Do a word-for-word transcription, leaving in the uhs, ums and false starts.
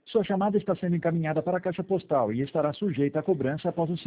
Sua chamada está sendo encaminhada para a caixa postal e estará sujeita a cobrança após o